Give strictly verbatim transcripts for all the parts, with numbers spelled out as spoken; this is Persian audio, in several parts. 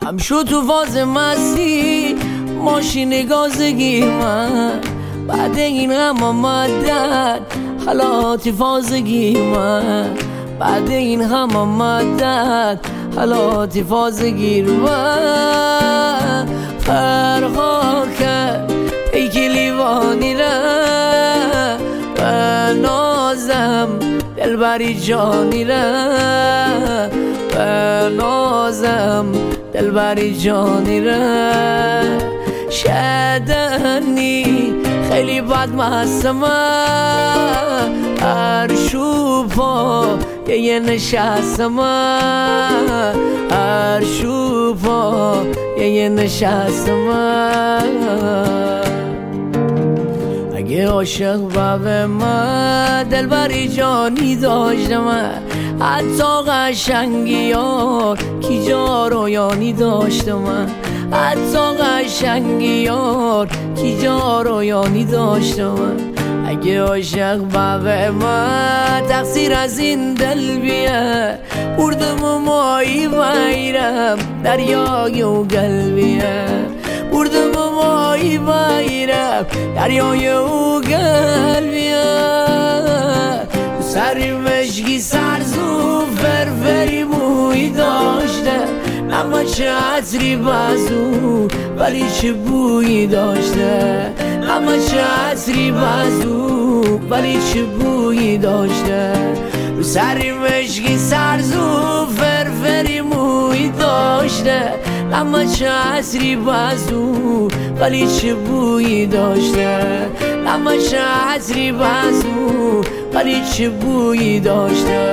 هم شو تو فاز مستی ماشین گازگی من، بعد این غم آمدن حالاتی فازگی من، بعد این غم آمدن حالاتی فازگیر من. فرقا کرد پیکی لیوانی را و نازم دلبری جانی را و نازم دلبری جانی را. شدنی خیلی بد مستم هر شوپا یه نشستم هر شوپا یه نشستم. اگه عاشق به من دلبری جانی داشتم حتی قشنگی ها کی جا رویانی داشتم حتی قشنگی یار کی جا رویانی داشتم. اگه عاشق به من تقصیر از این دل بیه بردم و مایی ویرم دریای و قلبیه بردم و مایی ویرم دریای و قلبیه. سری مشکی سرزو فرفری موی داشته اما چه عطری بازو ولی چه بویی داشته اما چه عطری بازو ولی چه بویی داشته. رو سری مشکی سرزو فرفری موی داشته اما چه عطری بازو ولی چه بویی داشته اما چه عطری بازو ولی چه بویی داشته.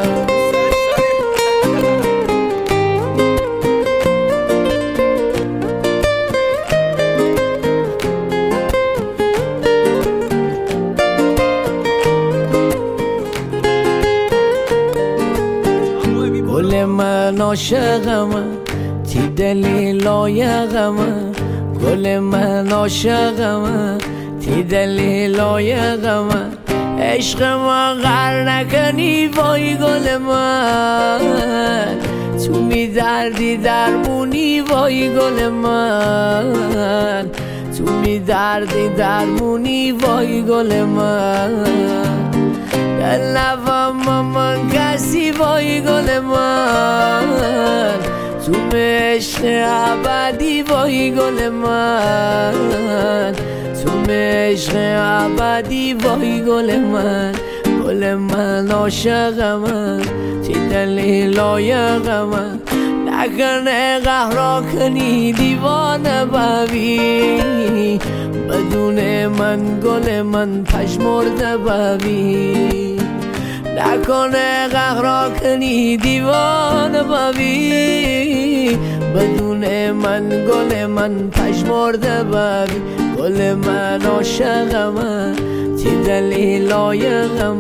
گل من عاشقم تی دلی لایقم گل من عاشقم تی دلی لایقم عشق من غر نکنی وای گل من تو می دردی درمونی وای گل من تو می دردی درمونی وای گل من. دل نفهم من کسی وای گل من تو عشق ابدی وای گل من تو عشق ابدی وای گل من. گل من عاشقم تی دلی لایقم نکنه قهر کنی دیوانه ببی بدون من گل من پژمرده ببی نکنه قهر کنی دیوانه ببی بدون من گل من پژمرده ببی. گل من عاشقم تی دلی لایقم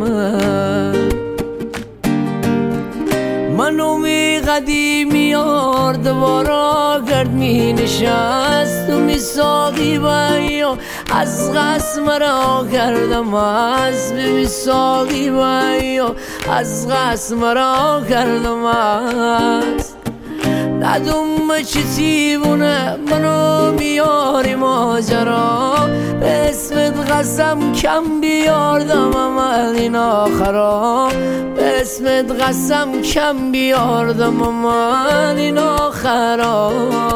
منو می قدیمی یار دوباره گرد می نشست و می ساقی بایو از قسم را کردم از می ساقی بایو از قسم را کردم از ندوم چی تیبونه منو بیاری ماجرا به اسمت قسم کم بیاردم عمل این آخرا به اسمت قسم کم بیاردم عمل این آخرا.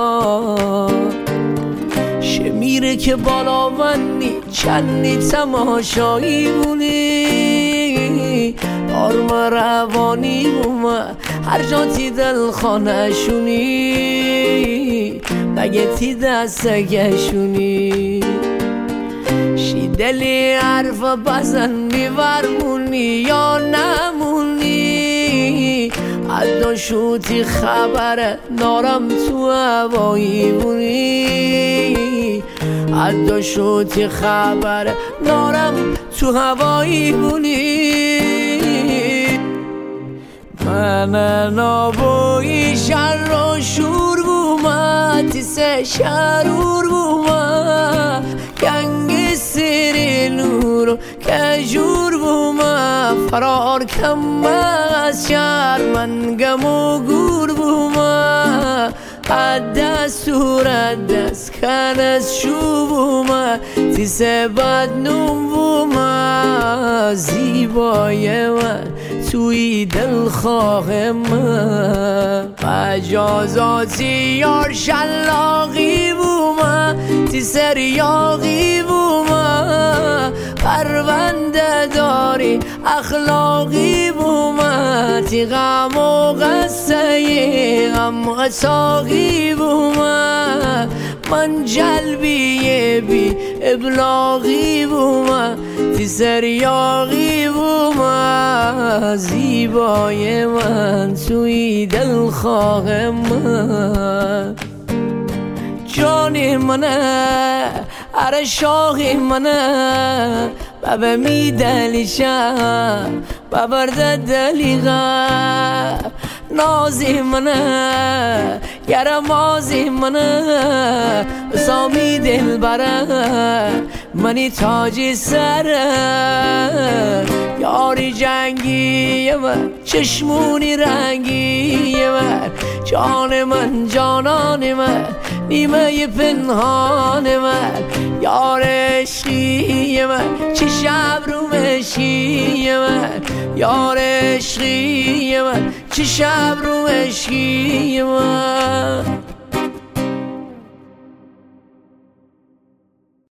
شمیره که بالا ونی چندی تماشایی بونی آرم روانی بومه هر جا تی دل خانه شونی مگه تی دستگشونی شی دلی حرف بزن میورمونی یا نمونی حتی شوتی خبره نارم تو هوایی بونی حتی شوتی خبره نارم تو هوایی بونی. من نابوی شر و شور بومه تیسه شرور بومه گنگ سری نور و کجور بومه فرار کم از شهر من گم و گور بومه دستورت دست کن از شوبومه تیس بد نومومه زیبای من توی دلخواه من مجازاتی یار شلاقی بومه تی سریاقی بومه پرونده داری اخلاقی بومه تی غم و غصه غم ساقی بومه من جلبی بی ابلاغی بومه تی سریاقی بومه زیبای من توی دلخواه من جانی منه اره شاقی منه بابا می دلیشم ببرده دلیغه نازی منه یاره مازی منه سامی دل بره منی تاجی سره یاری جنگی من چشمونی رنگی من جان من جانان من نیمه پنهان من یار عشقی من چه شب رو مشکی من یار عشقی من چه شب رو مشکی من